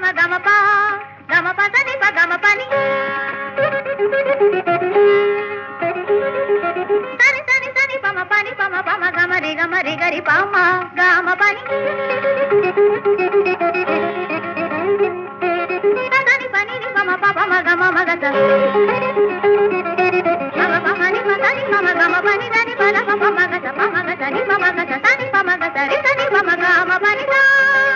గమ ప గమ పదని ప గమ పని సని సని సని పమ పని పమ పమ గమ రి గరి పమ గమ పని సని పని ని పమ పమ గమ మగత గమ పమ ని పని పమ గమ పని దని పద పమ మగత పమ గత ని పమ గత సని పమ గత రి సని పమ గమ పని దా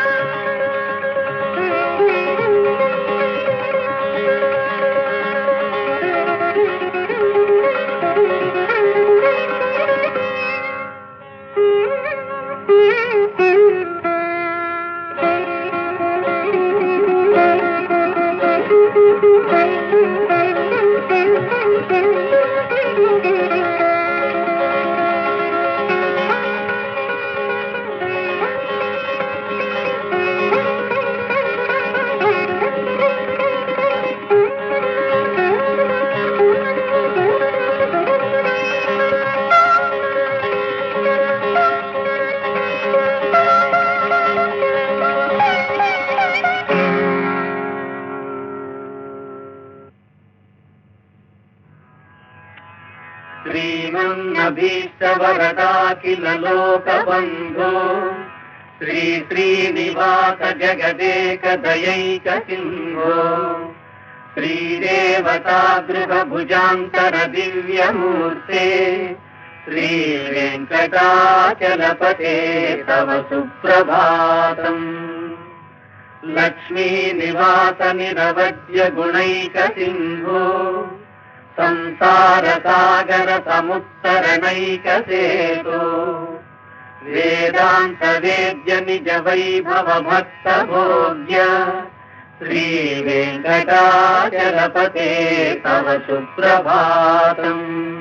श्रीमन्नभीष्टवरदाखिल लोकबन्धो श्री श्रीनिवास जगदेकदयैक सिंहो श्रीदेवतागृहभुजान्तर दिव्यमूर्ते श्रीवेङ्कटाचलपते तव सुप्रभातम् लक्ष्मीनिवास निरवध्य गुणैक सिंहो संसार सागर समुत्तरणैक सेतु वेदांत वेद्य निज वैभव भक्त भोग्य श्री वेंकटाचलपते तव सुप्रभातम्।